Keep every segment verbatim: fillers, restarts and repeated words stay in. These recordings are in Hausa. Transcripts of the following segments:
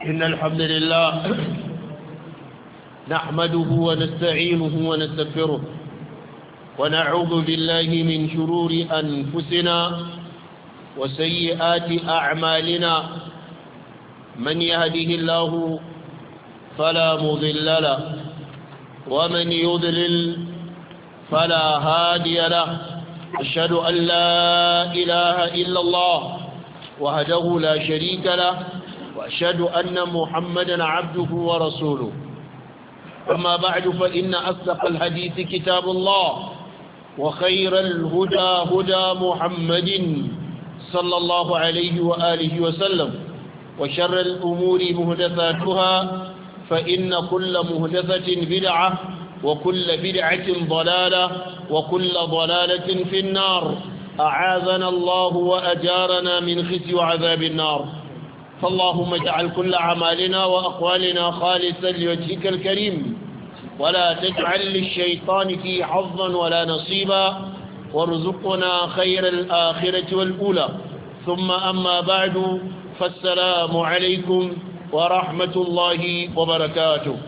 إن الحمد لله نحمده ونستعينه ونستغفره ونعوذ بالله من شرور أنفسنا وسيئات أعمالنا من يهده الله فلا مضل له ومن يضلل فلا هادي له أشهد أن لا إله إلا الله وحده لا شريك له وأشهد أن محمدا عبده ورسوله أما بعد فإن أصدق الحديث كتاب الله وخير الهدى هدى محمد صلى الله عليه وآله وسلم وشر الأمور مهدثاتها فإن كل مهدثة بدعة وكل بدعة ضلالة وكل ضلالة في النار أعاذنا الله وأجارنا من خزي وعذاب النار فاللهم اجعل كل أعمالنا وأقوالنا خالصا لوجهك الكريم ولا تجعل للشيطان فيه حظا ولا نصيبا وارزقنا خير الآخرة والأولى ثم أما بعد فالسلام عليكم ورحمة الله وبركاته.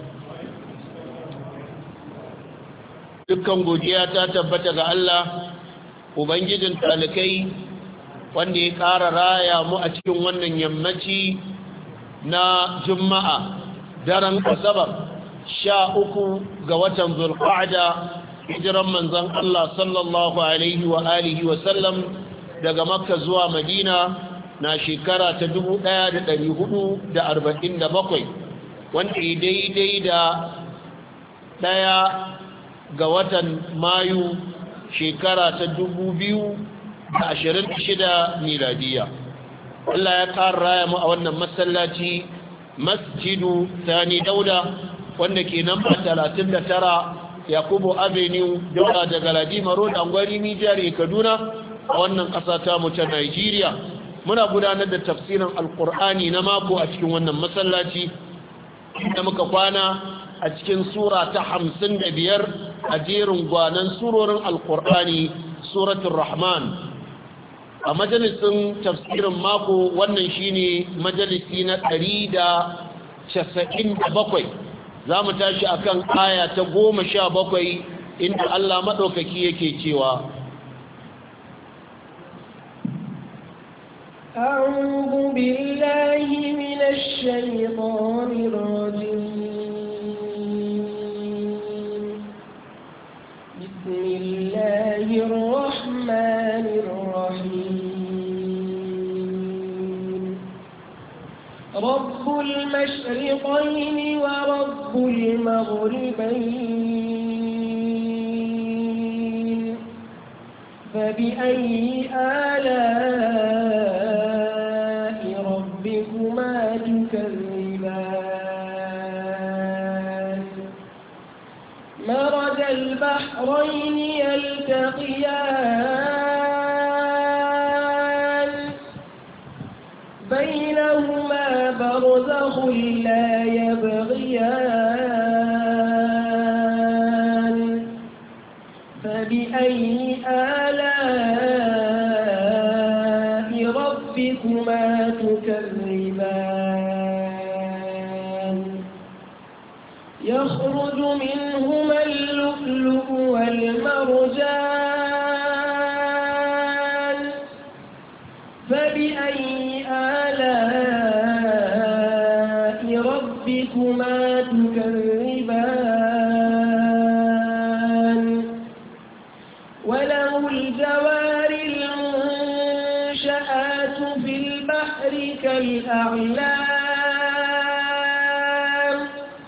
dukkan godiya ta tabbata ga Allah ubangijin talikai wanda ya ƙara raya mu a cikin wannan yammaci na juma'a daren asabar sha uku ga watan zulqa'da hijiran manzon Allah sallallahu alaihi wa alihi wa sallam daga makka zuwa madina na shekara ta dubu ɗaya da ɗari hudu da arba'in da bakwai wanda daidai da ɗaya ga watan mayu shekara ta dubu biyu da ashirin da shida miladiya. Allah ya ƙara raya mu a wannan masallaci masjidu Sani Dauda wanda ke namba talatin da tara Yakubu Avenue Dauda daga Ladima Road Angwari Mijiyar Kaduna a wannan ƙasa ta mu ta Nigeria. Muna gudanar da tafsirin Alƙur'ani na mako a cikin wannan masallaci inda muka kwana a cikin sura ta hamsin da biyar a jerin gwanan surorin Alƙur'ani suratul Rahman. A majalisin tafsirin mako wannan shine majalisi na ɗari da casa'in da bakwai za mu tashi akan aya ta goma sha bakwai inda Allah maɗaukaki yake cewa أعوذ بالله من الشيطان الرجيم بسم الله الرحمن الرحيم رب المشرقين ورب المغربين فبأي آلاء ربكما تكذبان مرج البحرين يلتقيان بينهما برزخ لا يبغيان فبأي آلاء ربكما تكذبان يخرج منهما اللؤلؤ والمرجان فبأي آلاء ربكما تكذبان وله الجوار المنشآت في البحر كالأعلام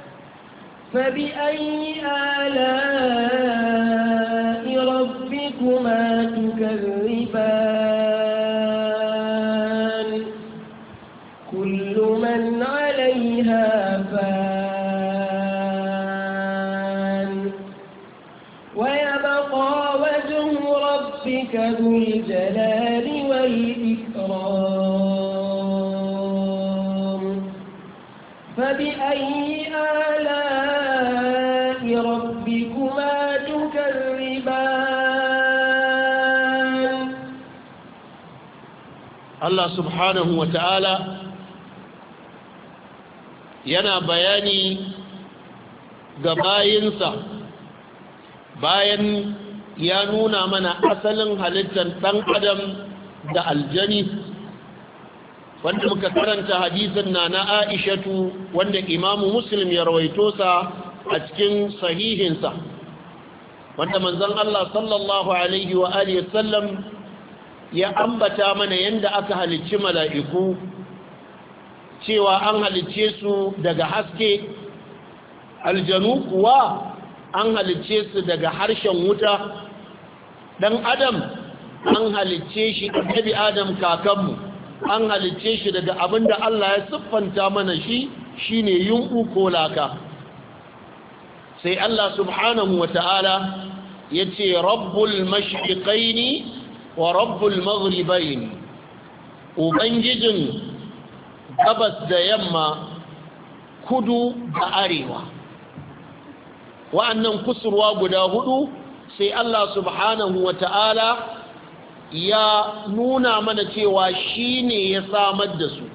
فبأي آلاء ربكما تكذبان كل من عليها فان ويبقى وجه ربك ذو الجلال والإكرام فبأي آلاء ربكما تكذبان Allah subhanahu wa ta'ala yana bayani ga bayinsa bayan ya nuna mana asalin halittar ɗan adam da aljani, wanda muka karanta hadisin na na Aishatu wanda Imamu Muslim ya rawaito sa a cikin sahihinsa, wanda manzon Allah sallallahu alaihi wa alihi sallam ya ambata mana yanda aka halicci mala'iku, cewa an halicce su daga haske, aljanu kuwa an halicce su daga harshen wuta, dan adam an halicce shi annabi Adam kakanmu an halicce shi daga abinda Allah ya siffanta mana shi shine yunku ko laka. Sai Allah subhanahu wata'ala yace rabbul mashriqaini wa rabbul maghribaini, ubangijin gabas da yamma, kudu da arewa. Wa'annan kusurwa guda hudu sai Allah subhanahu wata'ala ya nuna mana cewa shi ne ya samar da su.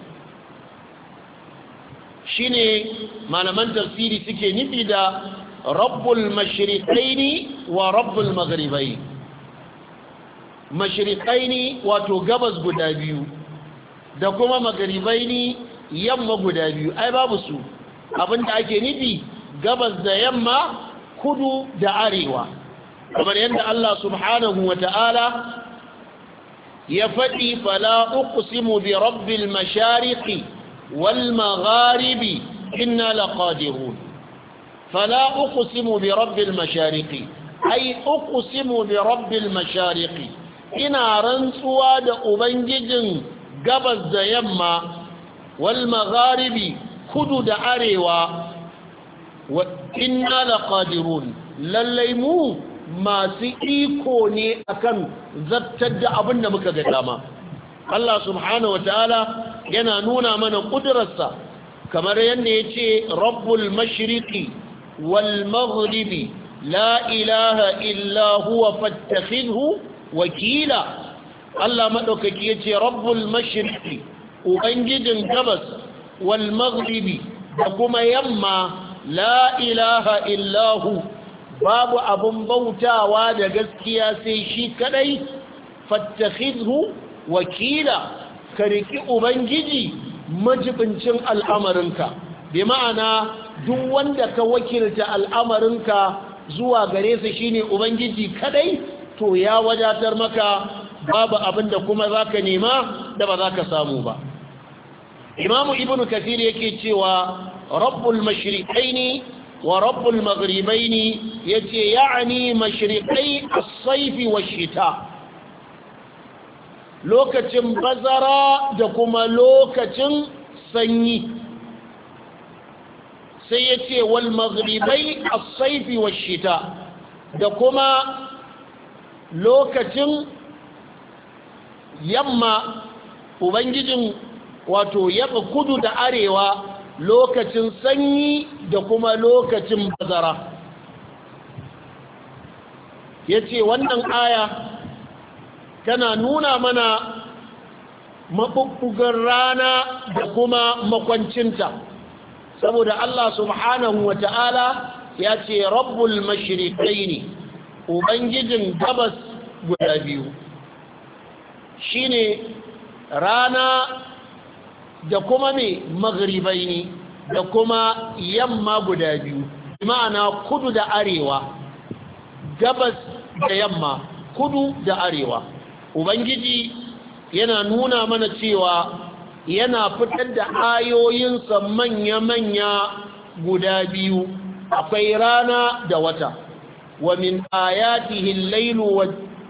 Shi ne malaman tafsiri suke nufi da rabbul mashriqaini wa rabbul maghribaini. Mashriqaini wato gabas guda biyu da kuma maghribaini yamma guda biyu, ai babu su. Abinda ake nufi gabas da yamma, kudu da arewa, kamar yadda Allah subhanahu wata'ala ya faɗi fala uqsimu bi rabbil mashariqi wal magharibi inna laqadirun. fala uqsimu bi rabbil mashariqi ay uqsimu bi rabbil mashariqi, ina rantsuwa da ubangijin gabas da yamma, wal magharibi kudu da arewa, wa inna laqadirun, lallai mu masu iko ne akan zartar da abin da muka ga dama. Allah subhanahu wataala yana nuna mana kudurarsa, kamar yadda yace rabbul mashriqi wal maghribi la ilaha illa huwa fattakhidhu wakila. Allah madaukaki yace rabbul mashriqi, ubangijin gabas, wal maghribi da kuma yamma, la ilaha illa hu, babu abun bautawa da gaskiya sai shi kadai, fattakhidhu wakila, ka riki ubangiji majibincin al'amarinka. bi ma'ana duk wanda ka wakilta al'amarinka zuwa gare sa shine ubangiji kadai, to ya wadatar maka, babu abin da kuma zaka nema da ba zaka samu ba. Imamu Ibn Kathir yake cewa rabbul mashriqaini wa rabbul maghribaini, yace ya'ani mashriqai as-sayf wash-shita, lokacin bazara da kuma lokacin sanyi. Sai yace wal maghribai as-sayf wash-shita, da kuma lokacin yamma, ubangijin wato yaba kudu da arewa, lokacin sanyi da kuma lokacin bazara. Yace wannan aya tana nuna mana mabubbugar rana da kuma makwancinta, saboda Allah subhanahu wata'ala ya ce rabbul mashriqaini, ubangijin gabas guda biyu, shine rana da kuma mai maghribaini, da kuma yamma guda biyu, ma'ana kudu da arewa, gabas da yamma, kudu da arewa. Ubangiji yana nuna mana cewa yana fitar da ayoyinsa manya-manya guda biyu, akwai rana da wata. wa min ayatihi al-lailu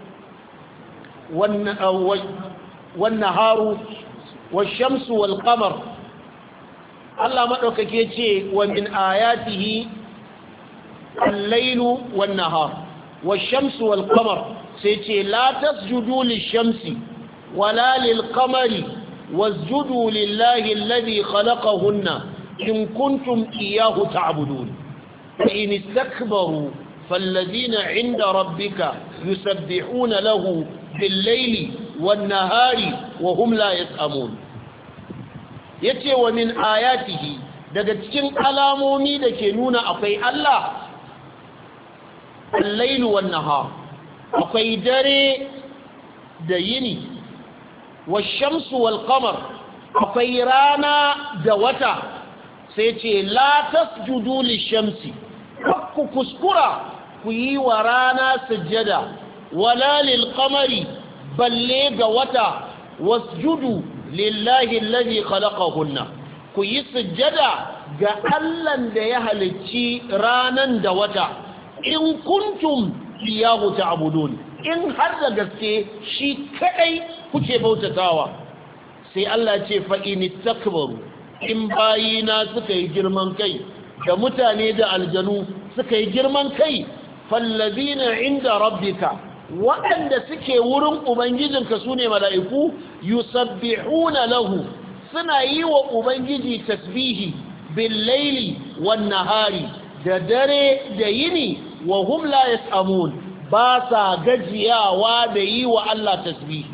wan-naharu wash-shamsu wal-qamar. Allah madaukake ce wa min ayatihi al-lailu wan-nahar wash-shamsu wal-qamar, sai ce la tasjudu lish-shamsi wala lil-qamari wasjudu lillahi alladhi khalaqahunna in kuntum iyyahu ta'budun fa in istakbaru falladhina 'inda rabbika yusabbihuna lahu bil-layli wan-nahari wa hum la yas'amun. yace wa min ayatihi, daga cikin alamomi da ke nuna akwai Allah al-lailu wan nahar akwai dare da yini wash-shamsu wal-qamar akwai rana da wata sai ce la tasjudu lish-shamsi ku kuskura ku yi wa rana sujjada wala lil-qamari balle ga wata wasjudu lillahi alladhi khalaqahunna ku yi sujjada ga Allahn da ya halicci ranan da wata in kuntum iyahu ta'budun in har da gaske shi kadai kuke bautatawa sai Allah ce fa in istakbaru in bayina suka yi girman kai da mutane da aljanu suka yi girman kai fallazina inda rabbika waɗanda suke wurin ubangijinka sune mala'iku yusabbihuna lahu suna yi wa ubangiji tasbihi bil laili wan nahari da dare da yini wa hum la yasamun ba sa gajiyawa da yi wa Allah tasbihi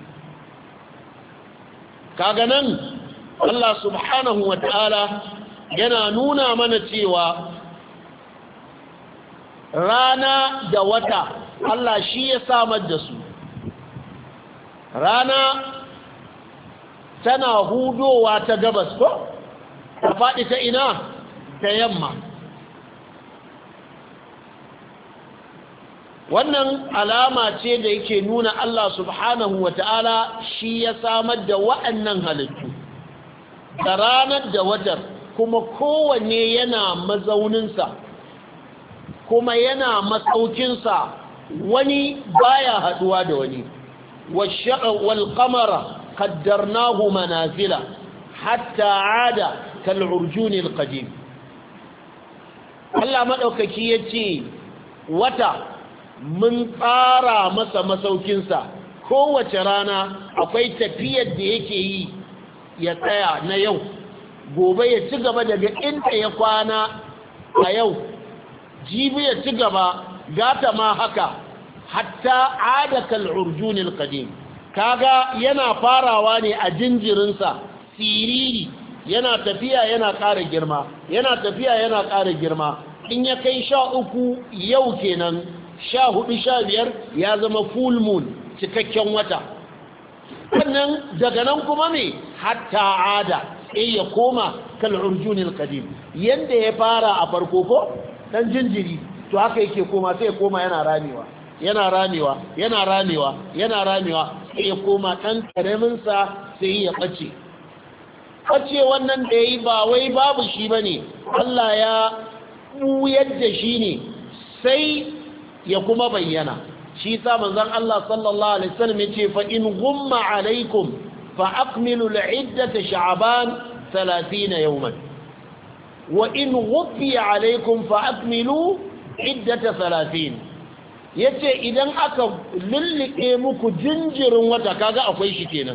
kaga nan Allah subhanahu wa ta'ala yana nuna mana cewa rana da wata Allah shi ya samar da su rana tana hudowa ta gabas ko ta faɗi ta ina ta yamma wannan alama ce da yake nuna Allah subhanahu wa ta'ala shi ya samar da wa'annan halittu da ranar da watar kuma kowanne yana mazauninsa kuma yana matsaukinsa wani baya haduwa da wani wal qamara qaddarnahu manazila hatta aada kal urjun al qadim Allah madaukaki yace wata mun tsara masa masaukinsa kowace rana akwai tafiyar da yake yi ya tsaya na yau gobe ya ci gaba daga inda ya kwana a yau jibi ya ci gaba gata ma haka hatta adakal urjunil qadim kaga yana farawa ne a jinjirinsa siriri yana tafiya yana ƙara girma yana tafiya yana ƙara girma in ya kai sha uku yau kenan sha hudu sha biyar ya zama full moon cikakken wata wannan daga nan kuma ne hatta ada sai ya koma kal urjunil qadim yanda ya fara a farko ko dan jinjiri to haka yake koma sai ya koma yana ramewa yana ramewa yana ramewa yana ramewa sai ya koma dan karamin sa sai ya bace bace wannan da yayi ba wai babu shi bane Allah ya buyar da shi ne sai ya kuma bayyana shi sa manzon Allah sallallahu alaihi wasallam yace fa in gumma alaikum fa akmilu al'iddata sha'ban thalathين yawman wa in ghuffiya alaikum fa akmilu iddata thalathين yace idan aka lullike muku jinjirin wata kaga akwai shi kenan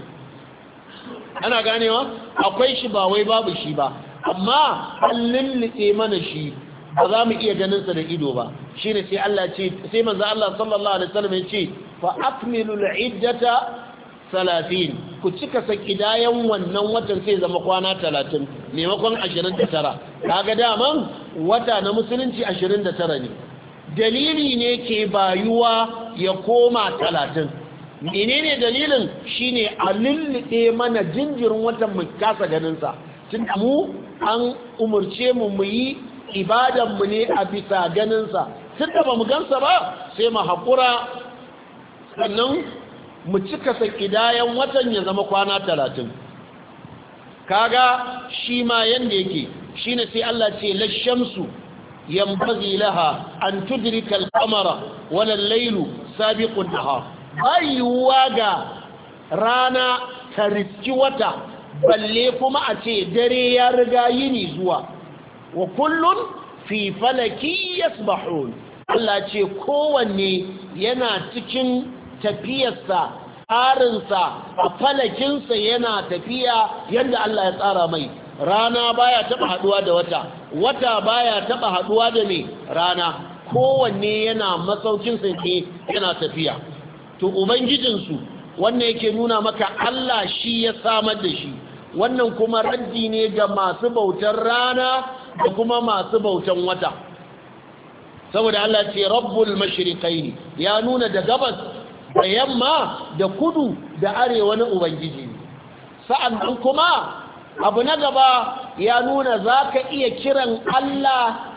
ana ganewa akwai shi ba wai babu shi ba amma an lullike mana shi ba za mu iya ganin sa da ido ba shine sai Allah ce sai manzo Allah sallallahu alaihi wasallam ya ce fa akmilu al-iddata thalathين ku cika sakidayan wannan watan sai zama kwana talatin maimakon ashirin da tara kaga daman wata na musulunci ashirin da tara ne dalili ne ke bayuwa ya koma talatin menene dalilin shine a lullube mana jinjirin watan mu kasa ganin sa tun mu an umurce mu mu yi ibadanmu ne a bisa ganinsa tun da ba mu gansa ba sai mu haƙura sannan mu cika sakidayen watan ya zama kwana talatin kaga shi ma yanda yake shi ne sai Allah ce lashamsu yambazi laha an tudrika al-qamara wala al-laylu sabiqu an-nahar ayyuwa ga rana ta riski wata balle kuma a ce dare ya riga yini zuwa wa kullun fi falaki yasbahun Allah ce kowanne yana cikin tafiyarsa tsarinsa a falakinsa yana tafiya yadda Allah ya tsara mai rana baya taba haduwa da wata wata baya taba haduwa da me rana kowanne yana masaukinsa ne yana tafiya to ubangijinsu wannan yake nuna maka Allah shi ya samar da shi wannan kuma raddi ne ga masu bautar rana da kuma masu bautan wata saboda Allah ce rabbul mashriqaini ya nuna da gabas da yamma da kudu da arewa na ubangiji sa'an kuma abu na gaba ya nuna zaka iya kiran Allah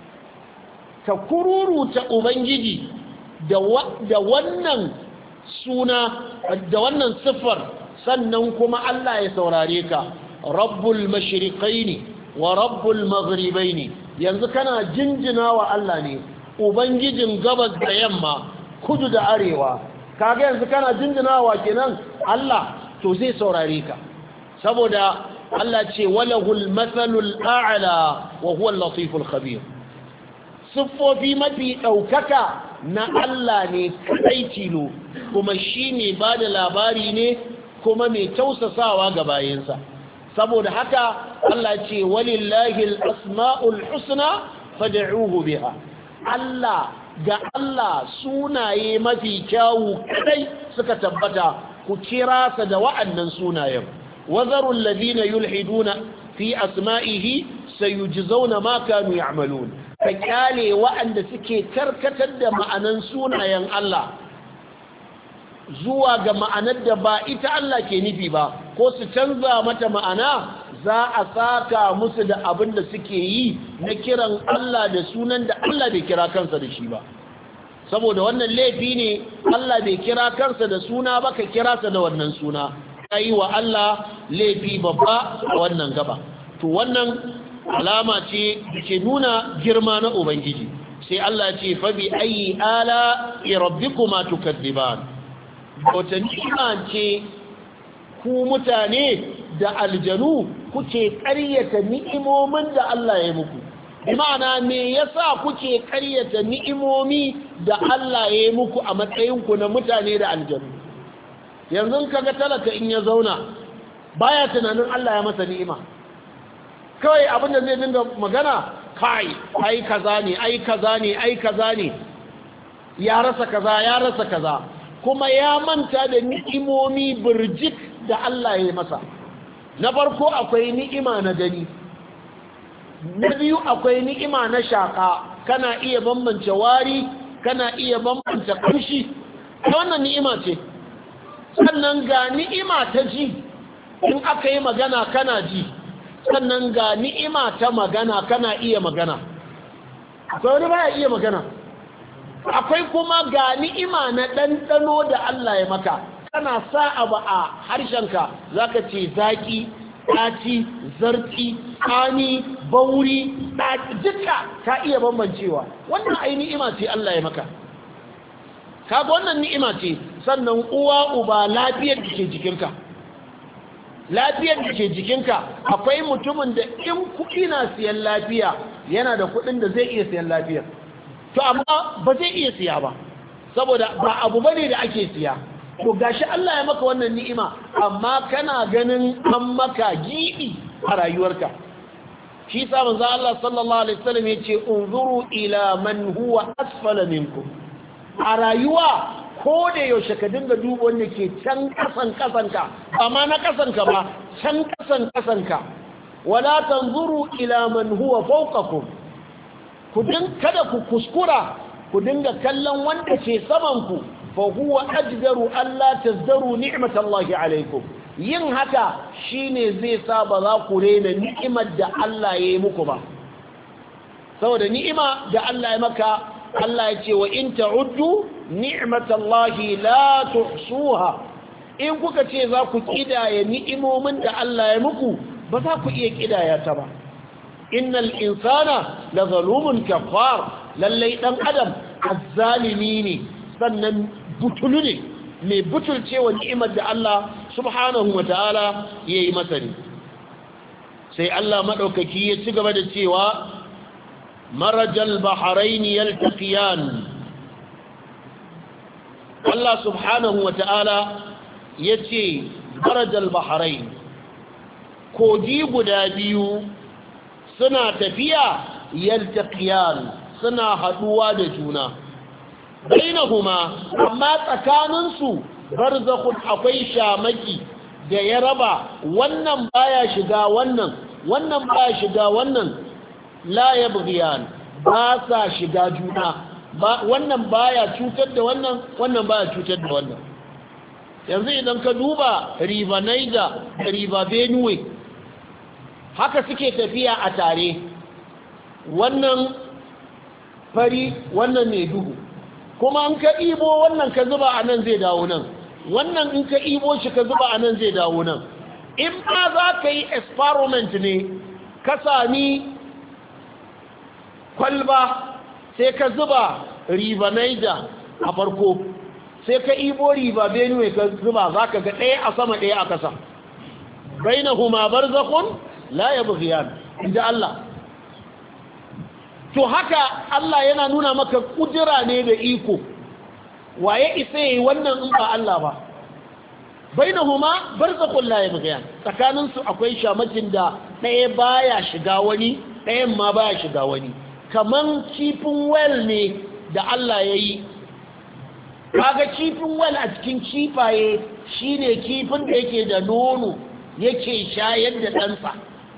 ka kururuta ubangiji da wannan suna da wannan siffar sannan kuma Allah ya saurare ka rabbul mashriqaini wa rabbul maghribaini yanzu kana jinjina wa Allah ne ubangijin gabas da yamma kudu da arewa kaga yanzu kana jinjina wa kenan Allah to zai saurare ka saboda Allah ce walahul mathalul a'la wa huwa al-latiful khabir siffofi mafi daukaka na Allah ne kai tilo kuma shine bada labari ne kuma mai tausasawa ga bayinsa saboda haka Allah ce walillahi al-asma'ul husna fad'uhu biha Allah ga Allah sunaye mafi kyawu kadai suka tabbata ku kira sa da wa'annan sunayen wazaru alladhina yulhiduna fi asma'ihi sayujzauna ma kanu ya'malun ka kyale wa'anda suke karkatar da ma'anan sunayen Allah zuwa ga ma'anar da ba ita Allah ke nufi ba ko su canza mata ma'ana za a saka musu da abin da suke yi na kiran Allah da sunan da Allah bai kira kansa da shi ba saboda wannan laifi ne Allah bai kira kansa da suna ba ka kira sa da wannan suna kai wa Allah laifi babba a wannan gaba to wannan alama ce da ke nuna girma na ubangiji sai Allah ce fa bi ayi ala rabbikuma tukadziban wata ni'ima ce ku mutane da aljanu kuke ƙaryata ni'imomin da Allah ya muku ma'ana me yasa kuke ƙaryata ni'imomi da Allah ya muku a matsayinku na mutane da aljanu yanzu kaga talaka in ya zauna baya tunanin Allah ya masa ni'ima kawai abin da zai dinga magana kai ai kaza ne ai kaza ne ai kaza ne ya rasa kaza ya rasa kaza kuma ya manta da ni'imomi birjik da Allah ya masa na farko akwai ni'ima na gani na biyu akwai ni'ima na shaka kana iya bambance wari kana iya bambance kamshi wannan ni'ima ce sannan ga ni'ima ta ji in aka yi magana kana ji sannan ga ni'ima ta magana kana iya magana akwai wani baya iya magana akwai kuma ga ni'ima na ɗanɗano da Allah ya maka kana sa abu a harshenka za ka ce zaƙi ɗaci zarti ƙani bauri duka ka iya bambancewa wannan ai ni'ima ce Allah ya maka kaga wannan ni'ima ce sannan uwa uba lafiyar da ke jikinka lafiyar da ke jikinka akwai mutumin da in kuɗi na siyan lafiya yana da kuɗin da zai iya siyan lafiyar to amma ba zai iya siya ba saboda ba abu bane da ake siya to gashi Allah ya maka wannan ni'ima amma kana ganin an maka gibi a rayuwarka shi sa manzo Allah sallallahu alaihi wasallam yace unzuru ila man huwa asfala minkum a rayuwa ko da yaushe ka dinga duba wanda ke can kasan kasanka ba ma na kasanka ba can kasan kasanka wala tanzuru ila man huwa fawqakum ku din kada ku kuskura ku dinga kallon wanda ke saman ku fa huwa ajdaru alla tazdaru ni'matallahi alaikum yin haka shine zai sa ba za ku rena ni'imar da Allah ya yi muku ba saboda ni'ima da Allah ya maka Allah ya ce wa in ta'uddu ni'matallahi la tuhsuha in kuka ce za ku kidaya ni'imomin da Allah ya muku ba za ku iya kidaya ta ba innal insana la zalumun kafar lallai dan adam azzalimi ne sannan butulu ne mai butulcewa ni'imar da Allah subhanahu wataala yayi masa ne sai Allah madaukaki ya ci gaba da cewa marajal bahrain yaltaqiyan Allah subhanahu wataala yace marajal bahrain kogi guda biyu suna tafiya yaltaqiyan suna haduwa da juna bainahuma amma tsakaninsu barzakhun akwai shamaki da ya raba wannan baya shiga wannan wannan baya shiga wannan la yabghiyan ba sa shiga juna ba wannan baya cutar da wannan wannan baya cutar da wannan yanzu idan ka duba river Niger da river Benue haka suke tafiya a tare wannan fari wannan ne duhu kuma an ka ibo wannan ka zuba a nan zai dawo nan wannan in ka ibo shi ka zuba a nan zai dawo nan in ba za ka yi experiment ne ka sami kwalba sai ka zuba river Niger a farko sai ka ibo river Benue ka zuba za ka ga ɗaya a sama ɗaya a ƙasa bainahuma barzakhun la yabghiyan inda Allah to haka Allah yana nuna maka kudura ne da iko waye isa yi wannan in ba Allah ba bainahuma barzakhun la yabghiyan tsakanin su akwai shamakin da ɗaya baya shiga wani ɗayan ma baya shiga wani kaman kifin well ne da Allah yayi kaga kifin well a cikin kifaye shine kifin da yake da nono yake shayar da ɗansa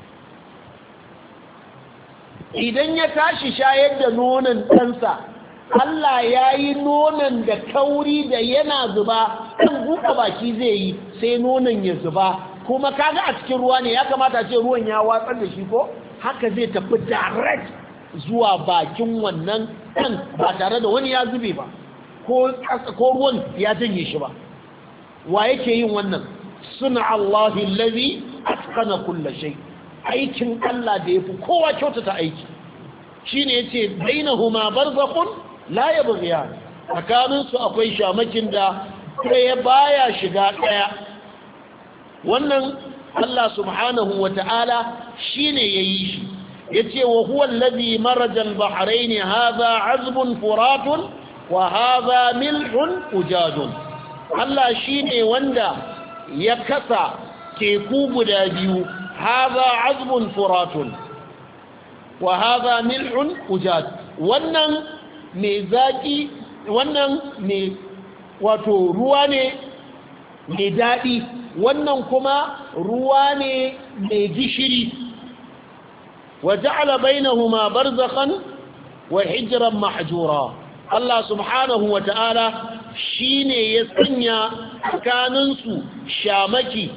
idan ya tashi shayar da nonon ɗansa Allah ya yi nonon da kauri da yana zuba kan buɗe baki zai yi sai nonon ya zuba kuma kaga a cikin ruwa ne ya kamata ce ruwan ya watsar da shi ko haka zai tafi direct zuwa bakin wannan ɗan ba tare da wani ya zube ba ko ruwan ya janye shi ba wa yake yin wannan suna Allahi allazi atqana kulla shay aikin Allah da yafi kowa kyautata aiki shine yace bainahuma barzakhun la yabghiyan tsakanin su akwai shamakin da ɗaya baya shiga ɗaya wannan Allah subhanahu wata'ala shine yayi shi yace wa huwa allazi maraja al-bahrayn hadha 'azbun furatun wa hadha milhun ujadun Allah shine wanda ya kasa teku guda biyu hadha 'azbun furatun wa hadha milhun ujad wannan mai zaki wannan mai wato ruwa ne mai dadi wannan kuma ruwa ne mai gishiri wa ja'ala bainahuma barzakhan wa hijran mahjura Allah subhanahu wa ta'ala shi ne ya sanya tsakaninsu shamaki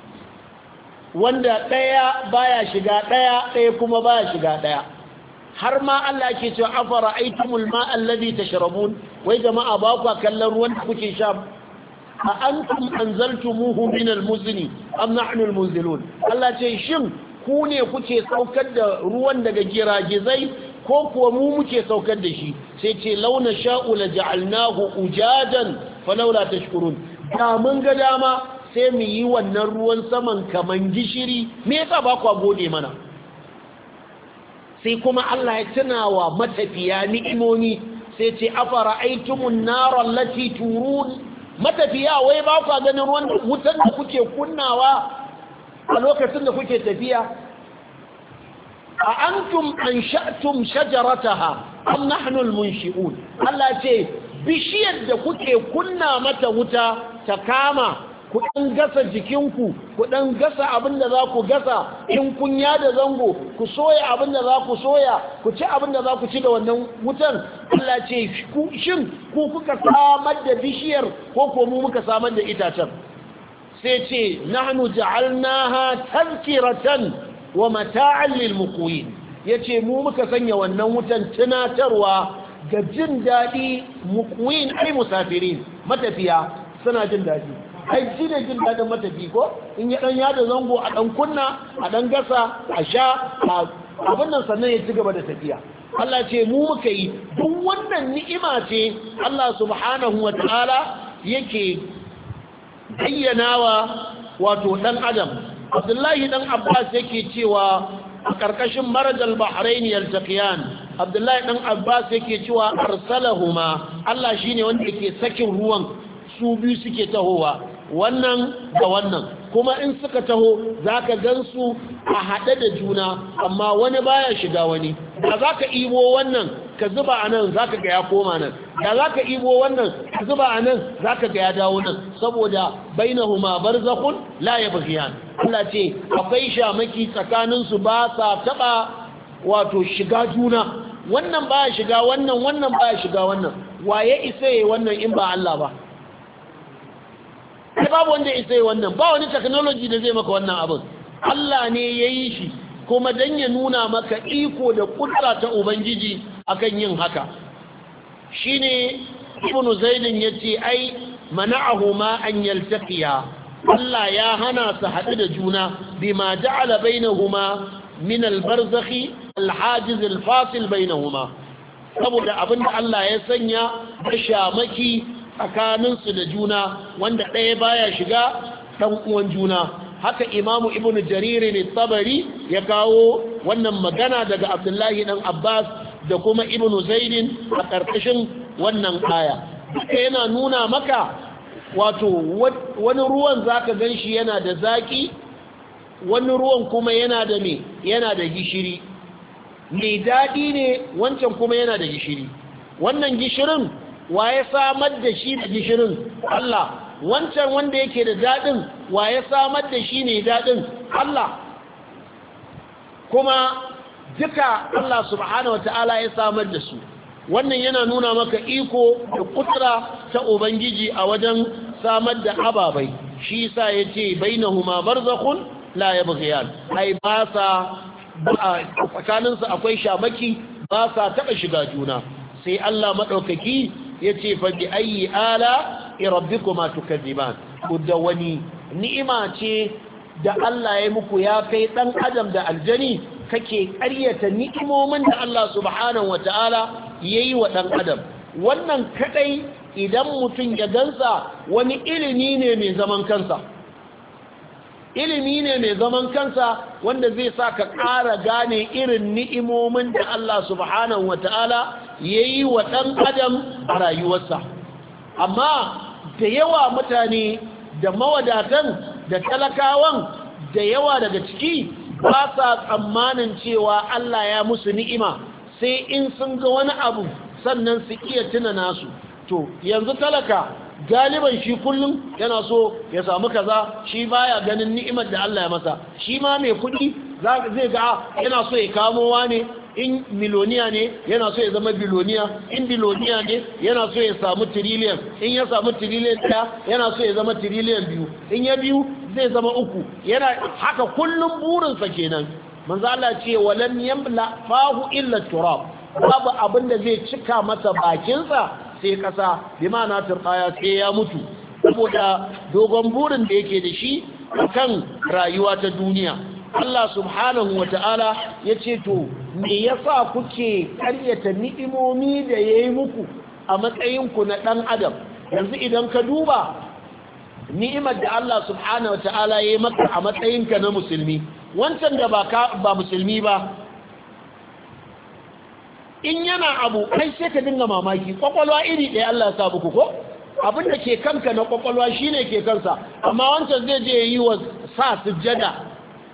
wanda ɗaya baya shiga ɗaya ɗaya kuma baya shiga ɗaya har ma Allah ke cewa afara aitumul ma'a alladhi tashrabun wai jama'a ba ku kallon ruwan da kuke sha a antum anzaltumuhu min almuzni am nahnu almunzilun Allah ce shin ku ne kuke saukar da ruwan daga giragizai ko kuwa mu muke saukar da shi sai ce launa sha'u la ja'alnahu ujadan falawla tashkurun da mun ga dama sai mu yi wannan ruwan saman kaman gishiri me yasa ba ku gode mana sai kuma Allah ya tunawa matafiya ni'imomi sai ce afara aitumun nar allati turun matafiya wai ba ku ganin ruwan wutan da kuke kunnawa a lokacin da kuke tafiya a antum ansha'tum shajarataha am nahnu almunshi'un Allah ce bishiyar da kuke kunna mata wuta ta kama ku dan gasa jikinku ku dan gasa abinda za ku gasa in kun yada zango ku soya abinda za ku soya ku ci abinda za ku ci da wannan wutan Allah ce shin ku kuka samar da bishiyar ko ko mu muka samar da itacen sai ce nahnu ja'alnaha tazkiratan wa mata'an lil muqwin yace mu muka sanya wannan wutan tunatarwa ga jin dadi muqwin ai musafirin matafiya suna jin dadi ai shine jin dadin matafi ko in ya dan yada zango a dan kunna a dan gasa a sha abin nan sannan ya ci gaba da tafiya Allah ce mu muka yi duk wannan ni'ima ce Allah subhanahu wataala yake bayyanawa wato dan adam Abdullahi dan Abbas yake cewa a karkashin marajal bahrain yaltaqiyan Abdullahi dan Abbas yake cewa arsalahuma Allah shine wanda yake sakin ruwan su biyu suke tahowa wannan da wannan kuma in suka taho zaka gansu a hade da juna amma wani baya shiga wani da zaka ibo wannan ka zuba anan zaka ga ya koma nan da zaka ibo wannan zuba anan zaka ga ya dawo nan saboda bainahuma barzakhun la yabghiyan Allah ce akwai shamaki tsakanin su ba sa taba wato shiga juna wannan baya shiga wannan wannan baya shiga wannan waye isa yayi wannan in ba Allah ba sai babu wanda isa yayi wannan ba wani technology da zai maka wannan abin Allah ne yayi shi kuma dan ya nuna maka iko da kudura ta ubangiji akan yin haka shine ibnu zaidin yace ai mana'ahuma an yaltaqiya Allah ya hana su haɗu da juna bima ja'ala bainahuma min albarzakhi alhajiz alfasil bainahuma saboda abinda Allah ya sanya da shamaki tsakanin su da juna wanda ɗaya baya shiga dan uwan juna haka imamu ibnu jarir al-tabari ya kawo wannan magana daga abdullahi dan abbas da kuma ibnu zaidin a karkashin wannan aya duka yana nuna maka wato wani ruwan zaka ganshi yana da zaki wani ruwan kuma yana da me yana da gishiri mai daɗi ne wancan kuma yana da gishiri wannan gishirin wa ya samar da shi da gishirin Allah wancan wanda yake da daɗin wa ya samar da shi ne daɗin Allah kuma duka Allah subhanahu wata'ala ya samar da su wannan yana nuna maka iko da kudura ta ubangiji a wajen samar da ababai shi yasa yace bainahuma barzakhun la yabghiyan ai ba sa tsakanin su akwai shamaki ba sa taba shiga juna sai Allah madaukaki yace fa bi ayi ala rabbikuma tukadziban da wani ni'ima ce da Allah ya muku ya kai dan adam da aljani kake ƙaryata ni'imomin da Allah subhanahu wataala yayi wa dan adam wannan kadai idan mutum ya gansa wani ilimi ne mai zaman kansa ilimi ne mai zaman kansa wanda zai sa ka ƙara gane irin ni'imomin da Allah subhanahu wataala yayi wa dan adam a rayuwarsa amma da yawa mutane da mawadatan da talakawan da yawa daga ciki ba sa tsammanin cewa Allah ya musu ni'ima sai in sun ga wani abu sannan su iya tuna nasu to yanzu talaka galiban shi kullum yana so ya samu kaza shi baya ganin ni'imar da Allah ya masa shi ma mai kudi zai ga yana so ya kamowa ne in miloniya ne yana so ya zama biloniya in biloniya ne yana so ya samu tiriliyan in ya samu tiriliyan ɗaya yana so ya zama tiriliyan biyu in ya biyu zai zama uku yana haka kullum burinsa kenan manzo Allah ce walam yamla fahu illa turab babu abin da zai cika masa bakinsa sai kasa bi ma'ana turbaya sai ya mutu saboda dogon burin da yake da shi kan rayuwa ta duniya Allah subhanahu wa ta'ala ya ce to me yasa kuke karyata ni'imomi da ya yi muku a matsayinku na ɗan adam yanzu idan ka duba ni'imar da Allah subhanahu wa ta'ala ya yi maka a matsayinka na musulmi wancan da ba, ba musulmi ba in yana abu kai sai ka dinga mamaki kwakwalwa iri ɗaya Allah ya sa muku ko abin da ke kanka na kwakwalwa shine ke kansa amma wancan zai je yi wa sa sujjada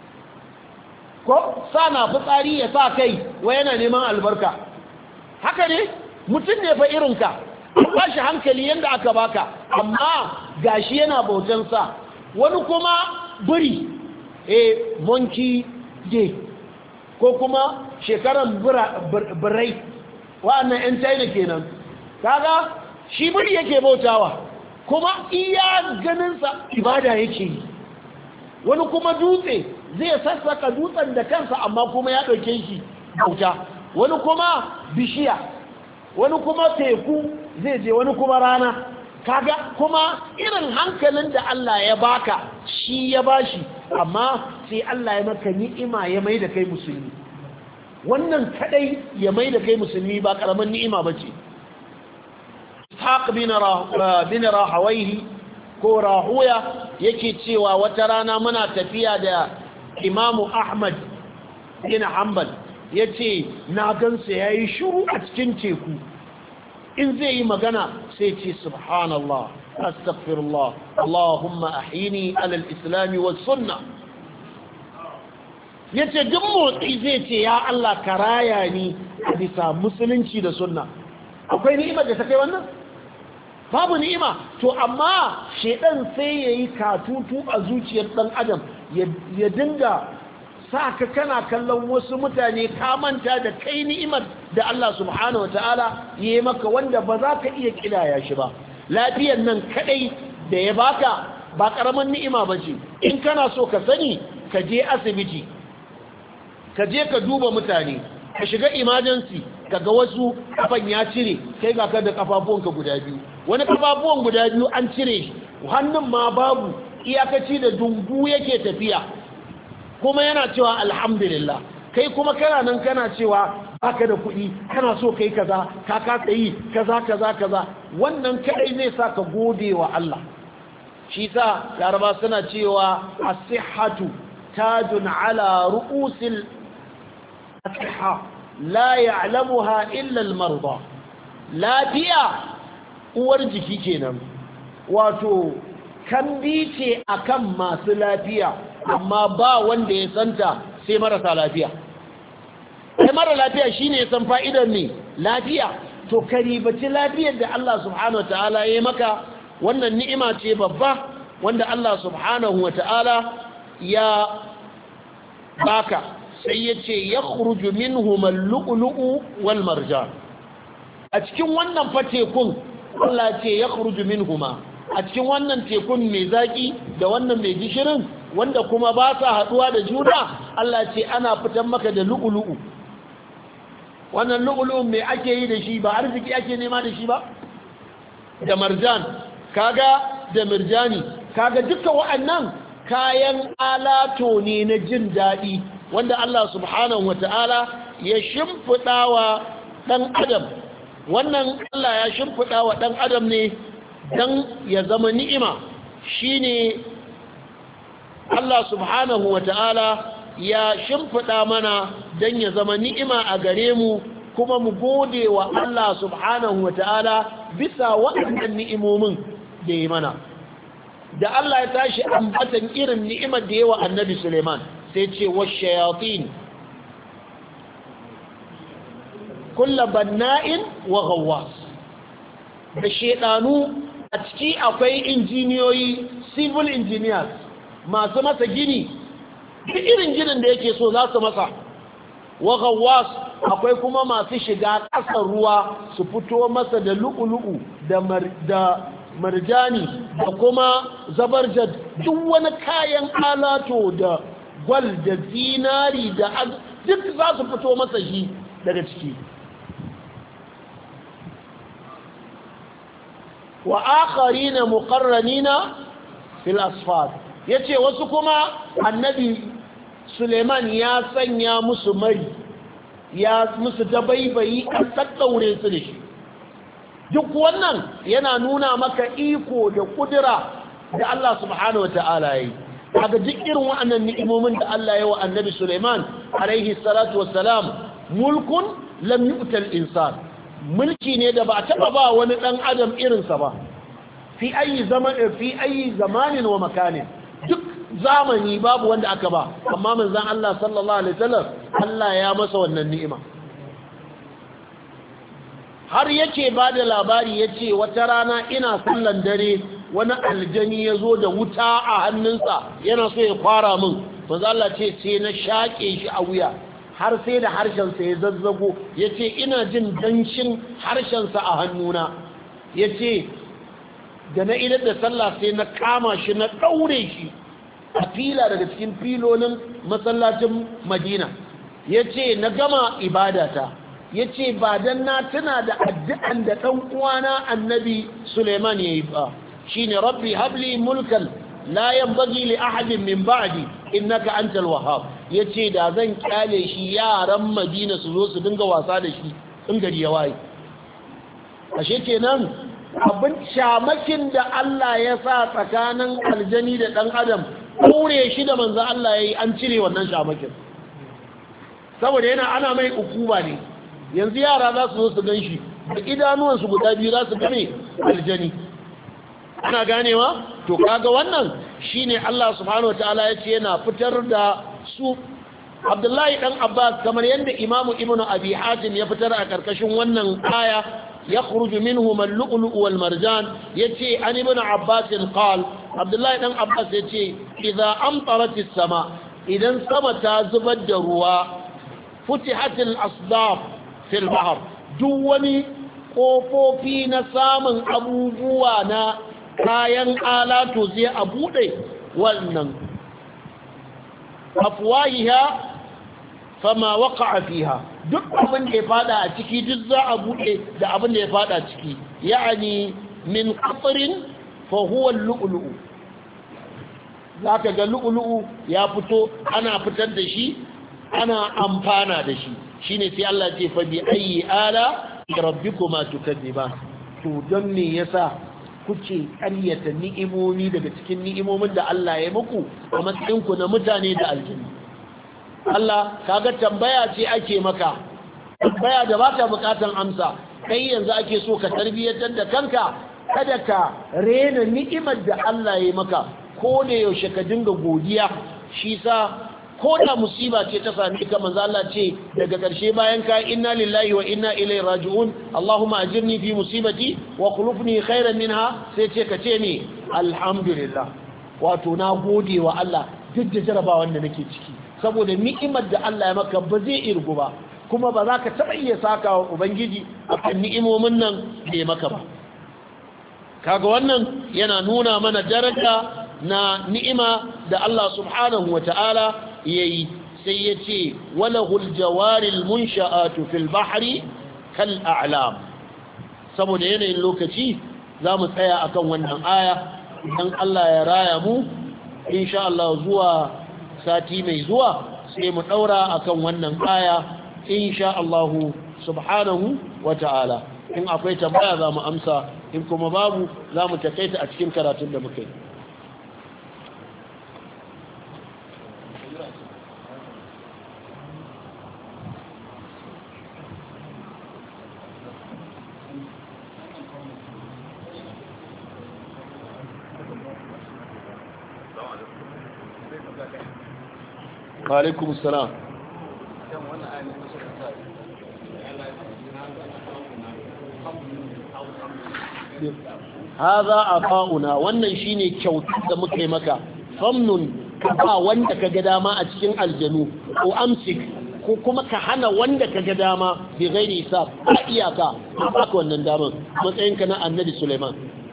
ko sa na fitsari ya sa kai wa yana neman albarka haka ne mutum ne fa irinka an ba shi hankali yadda aka baka amma gashi yana bautan sa wani kuma buri eh monkey day ko kuma shekaran birai wa'annan 'yan china kenan kaga shi buri yake bautawa kuma iya ganinsa ibada yake yi wani kuma dutse zai sassaka dutsen da kansa amma kuma ya ɗauke shi bauta wani kuma bishiya wani kuma teku zai je wani kuma rana kaga kuma irin hankalin da Allah ya baka shi ya bashi amma sai Allah ya maka ni'ima ya mai da kai musulmi wannan kadai ya mai da kai musulmi ba karaman ni'ima bace Haq bin Rahawayhi ko Rahuya yake cewa wata rana muna tafiya da Imamu Ahmad bin Hanbal yace na gansa yayi shiru a cikin teku in zai yi magana sai ce subhanallah astaghfirullah Allahumma ahyini ala al-islam was sunnah yace duk motsi zai ce ya Allah ka raya ni a bisa musulunci da sunna akwai ni'imar da ta kai wannan babu ni'ima to amma shedan sai yayi katutu a zuciyar dan adam ya dinga sa ka kana kallon wasu mutane ka manta da kai ni'imar da Allah subhanahu wataala yayi maka wanda ba za ka iya kidaya shi ba lafiyar nan kadai da ya baka ba karaman ni'ima bace in kana so ka sani ka je asibiti ka je ka duba mutane ka shiga emergency kaga wasu kafan ya cire kai ga ka da kafafuwanka guda biyu wani kafafuwan guda biyu an cire shi hannun ma babu iyakaci da dungu yake tafiya kuma yana cewa alhamdulillah kai kuma kana nan kana cewa baka da kuɗi kana so kai kaza ka kasa yi kaza kaza kaza wannan kadai zai sa ka gode wa Allah shi sa laraba suna cewa as-sihhatu tajun ala ru'usil as-sihha la ya'lamuha illa al-marda lafiya uwar jiki kenan wato kandi ce akan masu lafiya amma ba wanda ya santa sai marasa lafiya sai mara lafiya shine ya san fa'idar ne lafiya to karibaci lafiyar da Allah subhanahu wataala ya maka wannan ni'ima ce babba wanda Allah subhanahu wataala ya baka sai yace yakhruju minhum al-lu'lu'u wal marjan a cikin wannan fa tekun Allah ce yakhruju minhuma a cikin wannan tekun mai zaki da wannan mai gishirin wanda kuma ba sa haduwa da juna Allah ce ana fitan maka da lu'lu'u wannan lu'lu'u mai ake yi da shi ba arziki ake nema da shi ba da marjan kaga da mirjani kaga duka wa'annan kayan alato ne na jin dadi wanda Allah subhanahu wataala ya shimfida wa dan adam wannan Allah ya shimfida wa dan adam ne dan ya zama ni'ima shine Allah subhanahu wataala ya shimfida mana dan ya zama ni'ima a gare mu kuma mu gode wa Allah subhanahu wataala bisa waɗannan ni'imomin da ya mana da Allah ya tashi ambatan irin ni'imar da yawa annabi Suleiman sai ce washayatin kullu banna'in wa ghawwas da shedanu a ciki akwai injiniyoyi civil engineers masu masa gini duk irin ginin da yake so za su masa wa ghawwas akwai kuma masu shiga ƙasar ruwa su fito masa da lu'ulu'u da da marjani da kuma zabarjad duk wani kayan alato da gwal da zinari da duk za su fito masa shi daga ciki wa akharina muqarranina fil asfar yace wasu kuma annabi Suleiman ya sanya musu mari ya musu dabaibayi an daddaure su da shi duk wannan yana nuna maka iko da kudura da Allah subhanahu wataala yayi kaga duk irin wa'annan ni'imomin da Allah ya wa annabi Suleiman alaihi salatu wassalam mulkun lam yu'tal insan mulki ne da ba taba ba wani dan adam irinsa ba fi ayi zaman fi ayi zamanin wa makanin duk zamani babu wanda aka ba amma manzon Allah sallallahu alaihi wasallam Allah ya masa wannan ni'ima har yake bada labari yace wata rana ina sallan dare wani aljani yazo da wuta a hannunsa yana so ya kwara min manzon Allah ce sai na shake shi a wuya har sai da harshensa ya zazzago ya ce ina jin danshin harshensa a hannuna ya ce da na idar da sallah sai na kama shi na ɗaure shi a fila daga cikin filolin masallacin madina ya ce na gama ibadata ya ce ba don na tuna da addu'an da ɗan uwana annabi suleiman ya yi ba shi ne rabbi habli mulkan la yanbaghi li ahadin min ba'di innaka antal wahhab yace da zan kyale shi yaran Madina su zo su dinga wasa da shi in gari ya waye ashe kenan abin shamakin da Allah ya sa tsakanin aljani da dan adam kure shi da manzo Allah yayi an cire wannan shamakin saboda yana ana mai ukuba ne yanzu yara za su zo su ganshi da idanuwan su guda biyu za su game aljani ana ganewa to kaga wannan shine Allah subhanahu wataala yace yana fitar da su Abdullahi dan Abbas kamar yanda Imam Ibn Abi Hatim ya fitar a karkashin wannan aya يخرج منهما اللؤلؤ والمرجان يتي عن ابن عباس قال عبد الله بن عباس يتي إذا أمطرت السماء إذا سمت زبد الروا فتحت الأصداف في البحر دواني ƙofofi na samun abubuwa na kayan alatu zai a buɗe wannan afwahiha fama waqa'a fiha duk abin da ya fada a ciki duk za a buɗe da abin da ya fada ciki ya'ani min qatrin fa huwa al-lu'lu'u zaka ga lu'lu'u ya fito ana fitar da shi ana amfana da shi shine sai Allah ce fa bi ayyi ala rabbikuma tukadiba to don me yasa kuke ƙaryata ni'imomi daga cikin ni'imomin da Allah ya muku a matsayin ku na mutane da aljini Allah kaga tambaya ce ake maka tambaya da ba ta bukatan amsa kai yanzu ake so ka tarbiyyatar da kanka kada ka rena ni'imar da Allah ya maka ko da yaushe ka dinga godiya shi sa ko da musiba ce ta sami ka manzo Allah ce daga ƙarshe bayan ka inna lillahi wa inna ilaihi raji'un Allahumma ajirni fi musibati wa khulufni khairan minha sai ce ka ce ni alhamdulillah wato na gode wa Allah duk da jarabawan da nake ciki saboda ni'imar da Allah ya maka ba zai irgu ba kuma ba za ka taɓa iya saka wa ubangiji akan ni'imomin nan da ya maka ba kaga wannan yana nuna mana daraja na ni'ima da Allah subhanahu wa ta'ala yayi sai yace walahul jawaril munsha'atu fil bahri kal a'lam saboda yanayin lokaci zamu tsaya akan wannan aya dan Allah ya raya mu insha Allah zuwa sati mai zuwa sai mu daura akan wannan aya insha Allah subhanahu wata'ala in akwai tambaya zamu amsa in kuma babu zamu takaita a cikin karatun da muke alaikum salam haza afa'una wannan shine kyautar da muke maka famnun ka ba wanda kaga dama a cikin aljanu ko amsik ko kuma ka hana wanda kaga dama bi ghairi hisab ba iyaka ba ka wannan daman matsayinka na annabi Sulaiman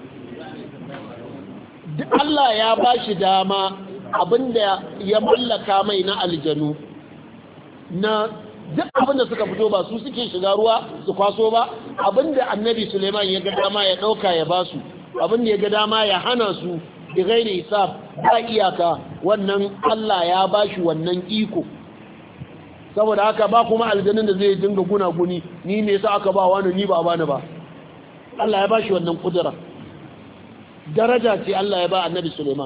duk Allah ya bashi dama abinda ya mallaka mai na aljanu na duk abinda suka fito ba su suke shiga ruwa su kwaso ba abinda annabi Suleiman ya ga dama ya dauka ya basu abinda ya ga dama ya hana su bi ghairi hisab ba iyaka wannan Allah ya bashi wannan iko saboda haka ba kuma aljanun da zai dinga guna guni ni me yasa aka ba wani ni ba bani ba Allah ya bashi wannan kudura daraja ce Allah ya ba annabi Suleiman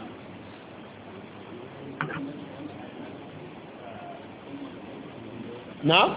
na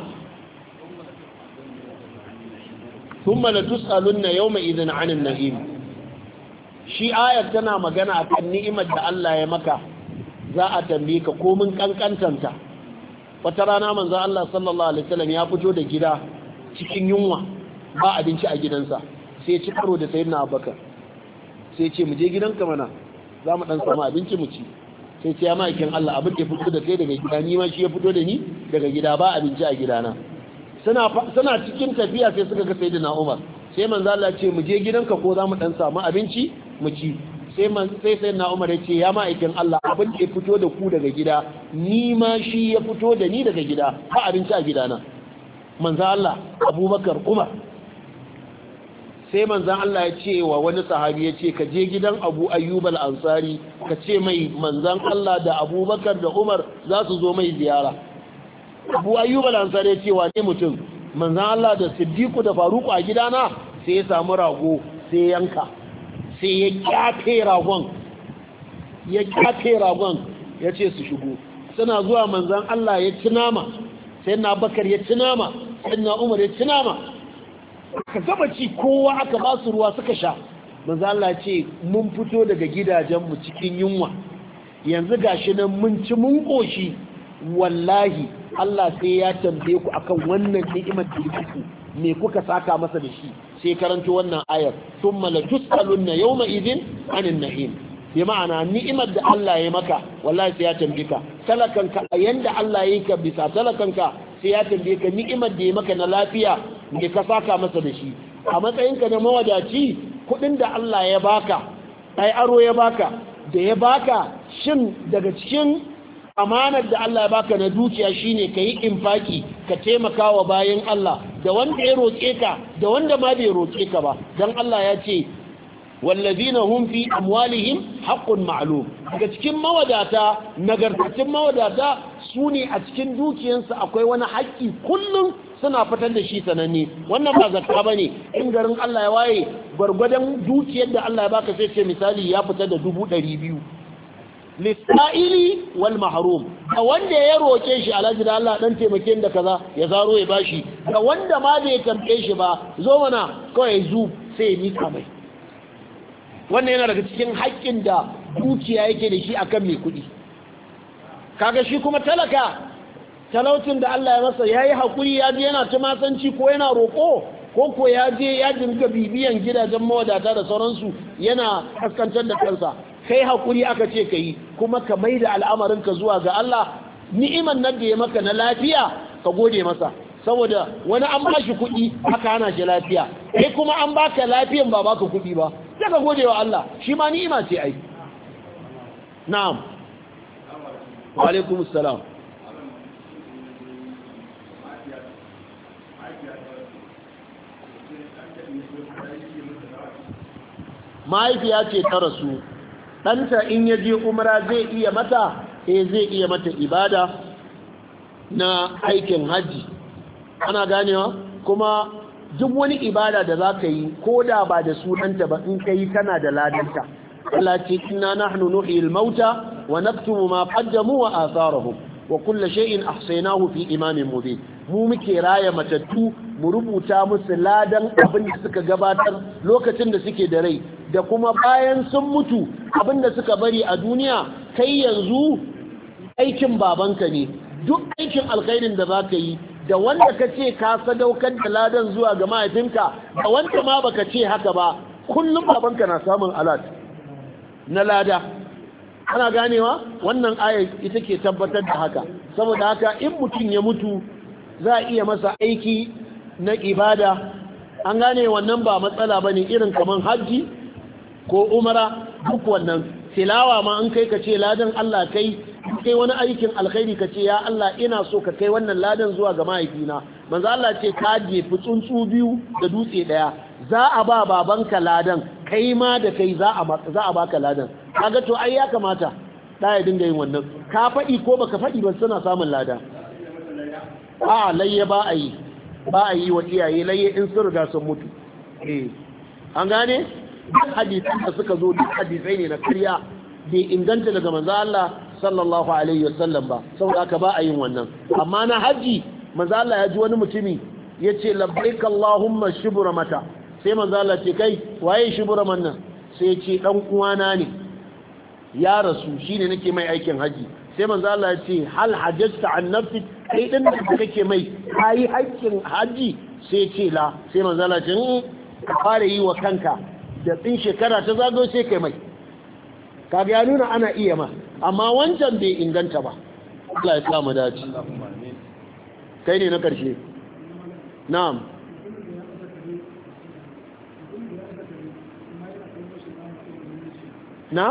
thumma la tus'alunna yawma idhin 'anil na'im shi ayar tana magana akan ni'imar da Allah ya maka za a tambaye ka komin kankantanta wata rana manzo Allah sallallahu alaihi wasallam ya fito da gida cikin yunwa ba abinci a gidansa sai ya ci karo da sayyidina Abubakar sai ya ce mu je gidanka mana za mu dan samu abinci mu ci sai ce ya ma'aikin Allah abin da ya fito da kai daga gida ni ma shi ya fito da ni daga gida ba abinci a gidana suna suna cikin tafiya sai suka ga sayyidina Umar sai manzo Allah ce mu je gidanka ko za mu dan samu abinci mu ci sai man sai sayyidina Umar ya ce ya ma'aikin Allah abin da ya fito da ku daga gida ni ma shi ya fito da ni daga gida ba abinci a gidana manzo Allah Abubakar Umar sai manzan Allah ya ce wa wani sahabi ya ce ka je gidan Abu Ayyub al-Ansari ka ce mai manzan Allah da Abubakar da Umar za su zo mai ziyara Abu Ayyub al-Ansari ya ce wa ne mutum manzan Allah da Siddiqu da Faruku a gidana sai ya samu rago sai yanka sai ya kyafe ragon ya kyafe ragon ya ce su shigo suna zuwa manzan Allah ya ci nama sai na Bakar ya ci nama sai na Umar ya ci nama aka gaba ci kowa aka ba su ruwa suka sha manzo Allah ce mun fito daga gidajenmu cikin yunwa yanzu gashi nan mun ci mun koshi wallahi Allah sai ya tambaye ku akan wannan ni'imar da yake me kuka saka masa da shi sai karanto wannan ayar thumma la tus'alunna yawma idhin anin na'im bi ma'ana ni'imar da Allah ya maka wallahi sai ya tambaye ka talakanka yanda Allah ya yi ka bisa talakanka sai ya tambaye ka ni'imar da ya maka na lafiya me ka saka masa da shi a matsayinka na mawadaci kudin da Allah ya baka ai aro ya baka da ya baka shin daga cikin amanar da Allah ya baka na dukiya shine ka yi infaki ka taimaka wa bayan Allah da wanda ya roƙe ka da wanda ma bai roƙe ka ba dan Allah ya ce wallazina hum fi amwalihim haqqun ma'lum daga cikin mawadata nagartattun mawadata su ne a cikin dukiyansu akwai wani haƙƙi kullum suna fitar da shi sananne wannan ba zakka bane in garin Allah ya waye gwargwadon dukiyar da Allah ya baka sai ce misali ya fita da dubu ɗari biyu lisa'ili wal mahrum da wanda ya roke shi alhaji da Allah dan taimake da kaza ya zaro ya bashi da wanda ma bai tambaye shi ba zo mana kawai zu sai ya mika mai wannan yana daga cikin haƙƙin da dukiya yake da shi akan mai kuɗi kaga shi kuma talaka talaucin da Allah ya masa yayi hakuri ya je yana tumasanci ko yana roƙo ko ko ya je ya dinga bibiyan gidajen mawadata da sauransu yana kaskantar da kansa kai hakuri aka ce ka yi kuma ka mai da al'amarinka zuwa ga Allah ni'iman nan da ya maka na lafiya ka gode masa saboda wani an ba shi kuɗi aka hana shi lafiya kai kuma an baka lafiyan ba baka kuɗi ba sai ka gode wa Allah shi ma ni'ima ce ai na'am wa alaikum assalam mahaifiya ce ta rasu ɗanta in ya je umra zai iya mata eh zai iya mata ibada na aikin hajji ana ganewa kuma duk wani ibada da za ka yi ko da ba da sunanta ba in ka yi tana da ladanta Allah ce inna nahnu nuhyil mauta wa naktumu ma qaddamu wa atharahum wa kullu shay'in ahsaynahu fi imamin mubin mu muke raya matattu mu rubuta musu ladan abin da suka gabatar lokacin da suke da rai da kuma bayan sun mutu abinda suka bari a duniya kai yanzu aikin babanka ne duk aikin alkhairin da zaka yi da wanda ka ce ka sadaukar da ladan zuwa ga mahaifinka da wanda ma baka ce haka ba kullum babanka na samun alat na lada ana ganewa wannan ayar ita ke tabbatar da haka saboda haka in mutum ya mutu za a iya masa aiki na ibada an gane wannan ba matsala bane irin kaman hajji ko umara duk wannan tilawa ma an kai ka ce ladan Allah kai kai wani aikin alkhairi ka ce ya Allah ina so ka kai wannan ladan zuwa ga mahaifina manzo Allah ce ka jefi tsuntsu biyu da dutse daya za a ba babanka ladan kai ma da kai za a za a baka ladan kaga to ai ya kamata da ya dinga yin wannan ka faɗi ko baka faɗi ba suna samun lada a layya ba a yi ba a yi wa iyaye layya in sun riga sun mutu eh an gane duk hadisan da suka zo duk hadisai ne na karya bai inganta daga manzo Allah sallallahu alaihi wasallam ba saboda haka ba a yin wannan amma na haji manzo Allah ya ji wani mutumi yace labbaik allahumma shubra mata sai manzo Allah ce kai waye shubra nan sai yace dan uwana ne ya rasu shine nake mai aikin haji sai manzo Allah ya ce hal hajjata an nafsi kai din da kake mai kai aikin haji sai ce la sai manzo Allah ce ka fara yi wa kanka da tsin shekara ta zago sai kai mai kaga ya nuna ana iya ma amma wancan bai inganta ba Allah ya samu dace kai ne na karshe na'am na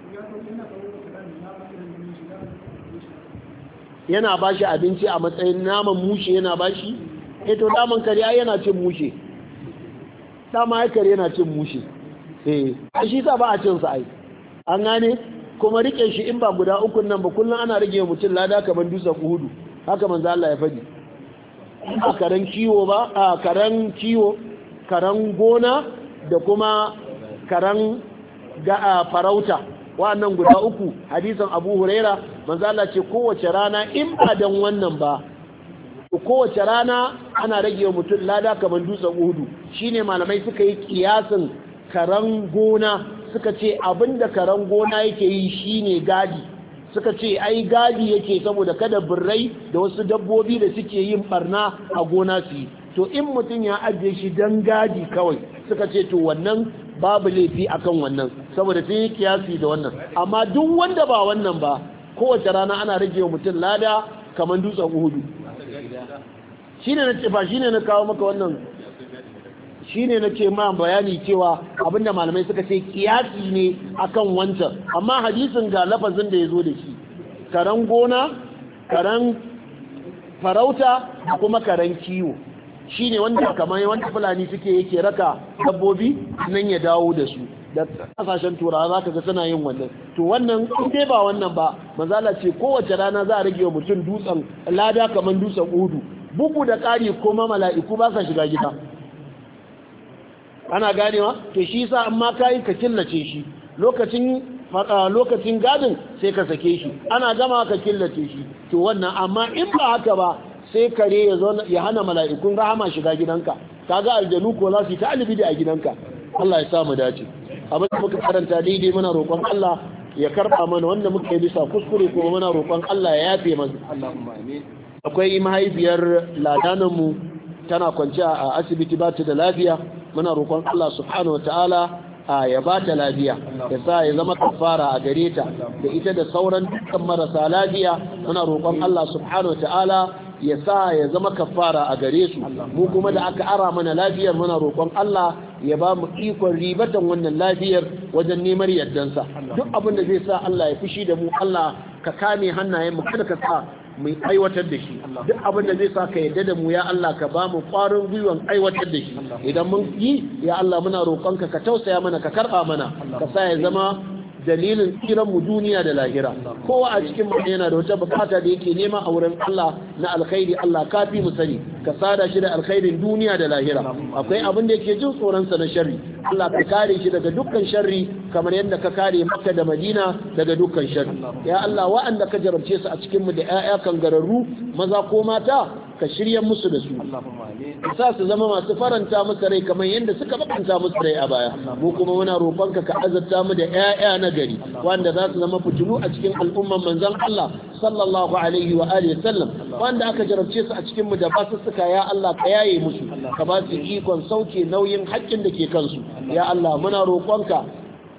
yana bashi abinci a matsayin naman mushe yana bashi eh to daman kariya yana cin mushe dama ya kare yana cin mushe eh shi sa ba a cin sa ai an gane kuma rike shi in ba guda uku nan ba kullun ana rage mutum lada kaman dutsen Uhudu haka manzo Allah ya faɗi a karan kiwo ba a karan kiwo karan gona da kuma karan ga farauta wannan guda uku hadisin Abu Huraira manzo Allah ce kowace rana in ba dan wannan ba kowace rana ana rage mutum lada kaman dutsen Uhudu shine malamai suka yi kiyasin karan gona suka ce abinda karan gona yake yi shine gadi suka ce ai gadi yake saboda kada birrai da wasu dabbobi da suke yin barna a gona su yi to in mutum ya ajiye shi dan gadi kawai suka ce to wannan babu laifi akan wannan saboda sun yi kiyasi da wannan amma duk wanda ba wannan ba kowace rana ana rage wa mutum lada kamar dutsen uhudu shine na ce ba shine na kawo maka wannan shine na ce ma bayani cewa abinda malamai suka ce kiyasi ne akan wancan amma hadisin ga lafazin da ya zo da shi karan gona karan farauta da kuma karan kiwo shine wanda kamar wanda fulani suke yake raka dabbobi nan ya dawo da su da kasashen turawa za ka ga suna yin wannan to wannan in dai ba wannan ba manzala ce kowace rana za a rage wa mutum dutsen lada kamar dutsen udu bugu da ƙari kuma mala'iku ba sa shiga gida ana ganewa to shi sa amma kai ka killace shi lokacin lokacin gadin sai ka sake shi ana gama ka killace shi to wannan amma in ba haka ba sai kare ya zo ya hana mala'ikun rahama shiga gidanka kaga aljanu ko za su yi ta alibidi a gidanka Allah ya sa mu dace abin da muka karanta daidai muna roƙon Allah ya karɓa mana wanda muka yi bisa kuskure kuma muna roƙon Allah ya yafe mana Allahumma amin akwai mahaifiyar ladanan mu tana kwanciya a asibiti ba ta da lafiya muna roƙon Allah subhanahu wataala ya ba ta lafiya ya sa ya zama kafara a gare ta da ita da sauran dukkan marasa lafiya muna roƙon Allah subhanahu wataala ya sa ya zama kafara a gare su mu kuma da aka ara mana lafiyar muna roƙon Allah ya ba mu ikon ribatan wannan lafiyar wajen neman yardansa duk abin da zai sa Allah ya fushi da mu Allah ka kame hannayen mu kada ka sa mu aiwatar da shi duk abin da zai sa ka yarda da mu ya Allah ka ba mu ƙwarin gwiwan aiwatar da shi idan mun yi ya Allah muna roƙonka ka tausaya mana ka karɓa mana ka sa ya zama dalilin tsiran mu duniya da lahira kowa a cikin mu yana da wata bukata da yake nema a wurin Allah na alkhairi Allah kafi mu sani ka sada shi da alkhairin duniya da lahira akwai abin da yake jin tsoron sa na sharri Allah ka kare shi daga dukkan sharri kamar yadda ka kare Makka da Madina daga dukkan sharri ya Allah wa'anda ka jarabce su a cikin mu da ƴaƴa kan gararru maza ko mata ka shirya musu da su sa su zama masu faranta musu rai kamar yadda suka bakanta musu rai a baya mu kuma muna roƙonka ka azabta mu da ƴaƴa na gari wanda za su zama fitilu a cikin al'umman manzon Allah sallallahu alaihi wa alihi sallam wanda aka jarabce su a cikin mu da basussuka ya Allah ka yaye musu ka ba su ikon sauke nauyin haƙƙin da ke kansu ya Allah muna roƙonka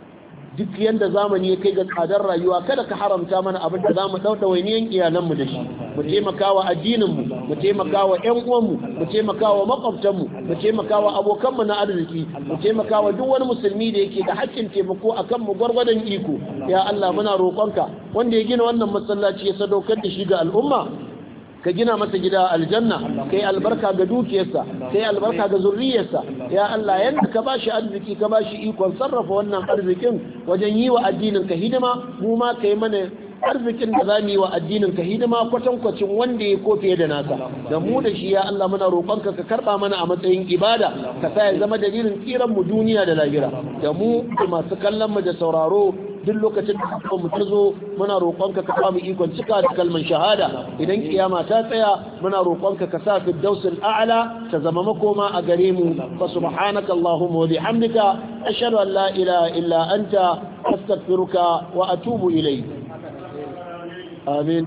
duk yanda zamani ya kai ga tsadar rayuwa kada ka haramta mana abin da zamu dauda wainiyan iyalanmu da shi mu taimaka wa addininmu mu taimaka wa ƴan uwanmu mu taimaka wa makwabtanmu mu taimaka wa abokanmu na arziki mu taimaka wa duk wani musulmi da yake da haƙƙin taimako akan mu gwargwadon iko ya Allah muna roƙonka wanda ya gina wannan masallaci ya sadaukar da shi ga al'umma ka gina masa gida aljanna kai albarka ga dukiyarsa kai albarka ga zurriyarsa ya Allah yanda ka bashi arziki ka bashi ikon sarrafa wannan arzikin wajen yi wa addinin ka hidima mu ma kai mana arzikin da za mu yi wa addinin ka hidima kwatankwacin wanda ya ko fiye da nasa da mu da shi ya Allah muna roƙonka ka karɓa mana a matsayin ibada ka sa ya zama dalilin tsiran mu duniya da lahira da mu da masu kallon mu da sauraro duk lokacin da mu ta zo muna roƙonka ka ba mu ikon cika da kalman shahada idan kiyama ta tsaya muna roƙonka ka sa fi dausul a'la ta zama makoma a gare mu fa subhanaka allahumma wa bihamdika ashhadu an la ilaha illa anta astaghfiruka wa atubu ilayk amin